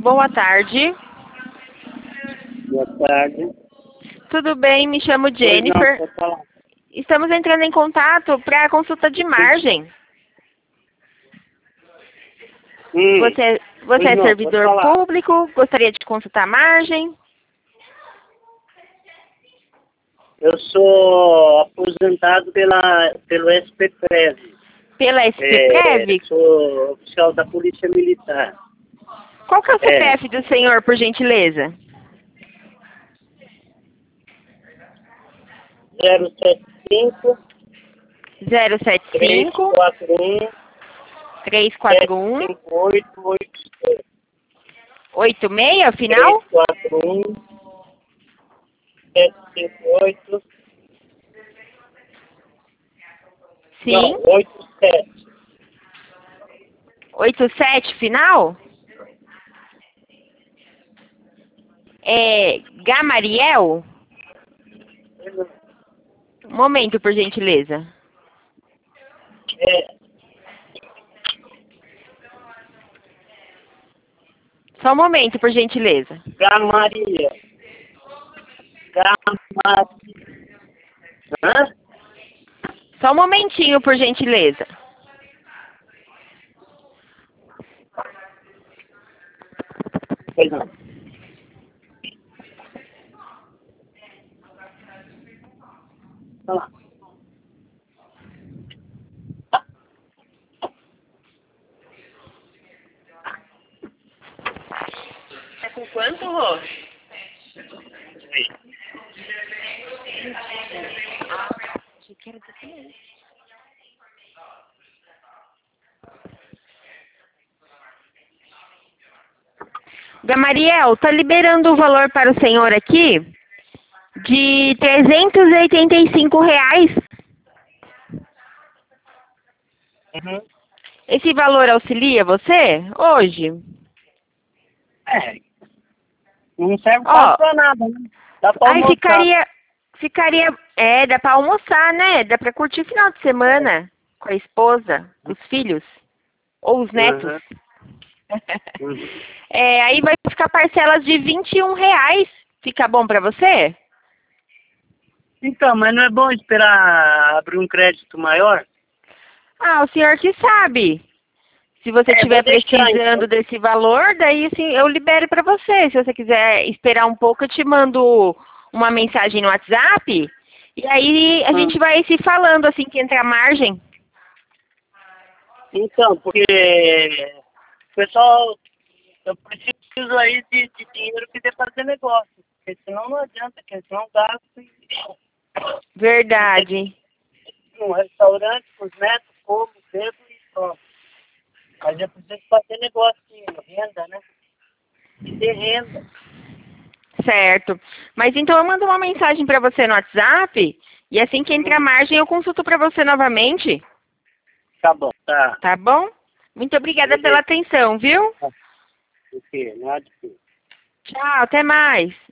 Boa tarde. Boa tarde. Tudo bem? Me chamo Pois Jennifer. não, pode falar. Estamos entrando em contato para a consulta de margem. Você Pois é não, servidor pode falar. público? Gostaria de consultar a margem? Eu sou aposentado pelo SPPREV. Pela SPPREV? Sou oficial da Polícia Militar. Qual que é o CPF do senhor, por gentileza? 075 075 341 341 758 86, final? 341 758 Sim. Não, 87. 87, final? É Gamariel? Um momento, por gentileza. Só um momento, por gentileza. Gamaria. Hã? Só um momentinho, por gentileza. Pois não. Olha lá. É com quanto, Rô? Gamariel, tá liberando o valor para o senhor aqui de R$ 385. Uhum. Esse valor auxilia você hoje? Não serve Ó, quase pra nada, né? Dá pra aí almoçar. dá pra almoçar, né? Dá pra curtir o final de semana com a esposa, com os filhos ou os netos. Uhum. Uhum. Aí vai ficar parcelas de R$ 21. Fica bom pra você? Então, mas não é bom esperar abrir um crédito maior? Ah, o senhor que sabe. Se você estiver Vou deixar, precisando então. desse valor, daí sim eu libero para você. Se você quiser esperar um pouco, eu te mando uma mensagem no WhatsApp. E aí a gente vai se falando assim que entra a margem. Então, porque pessoal, eu preciso aí de dinheiro que dê pra fazer negócio. Porque senão não adianta, porque senão gasto Verdade. num restaurante, com os netos, como, bebo e pronto. Mas eu preciso fazer negócio de renda, né? E ter renda. Certo. Mas então eu mando uma mensagem para você no WhatsApp. E assim que entra a margem, eu consulto para você novamente. Tá bom, tá. Tá bom? Muito obrigada pela atenção, viu? O quê? Nada de quê. Tchau, até mais.